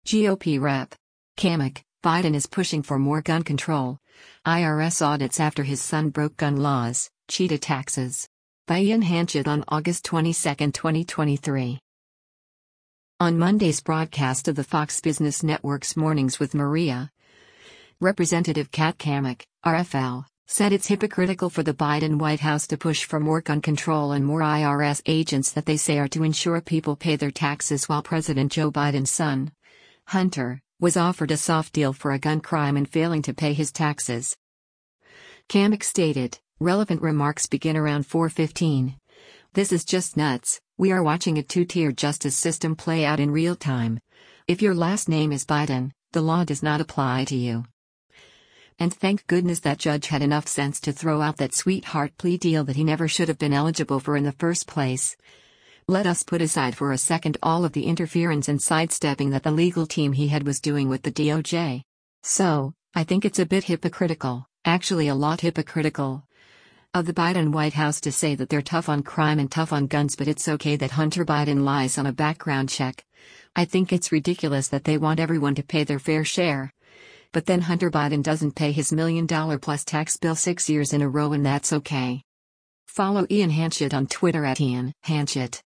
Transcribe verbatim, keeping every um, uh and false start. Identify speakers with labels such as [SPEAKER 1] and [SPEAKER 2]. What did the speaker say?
[SPEAKER 1] G O P Rep. Kamek, Biden is pushing for more gun control. I R S audits after his son broke gun laws, cheated taxes. By Ian Hanchett on August twenty-second, twenty twenty-three. On Monday's broadcast of the Fox Business Network's Mornings with Maria, Representative Kat Cammack, R F L, said it's hypocritical for the Biden White House to push for more gun control and more I R S agents that they say are to ensure people pay their taxes, while President Joe Biden's son, Hunter, was offered a soft deal for a gun crime and failing to pay his taxes. Cammack stated, relevant remarks begin around four fifteen. This is just nuts. We are watching a two-tier justice system play out in real time. If your last name is Biden, the law does not apply to you. And thank goodness that judge had enough sense to throw out that sweetheart plea deal that he never should have been eligible for in the first place. Let us put aside for a second all of the interference and sidestepping that the legal team he had was doing with the D O J. So, I think it's a bit hypocritical, actually a lot hypocritical, of the Biden White House to say that they're tough on crime and tough on guns, but it's okay that Hunter Biden lies on a background check. I think it's ridiculous that they want everyone to pay their fair share. But then Hunter Biden doesn't pay his million dollar plus tax bill six years in a row, and that's okay. Follow Ian Hanchett on Twitter at Ian Hanchett.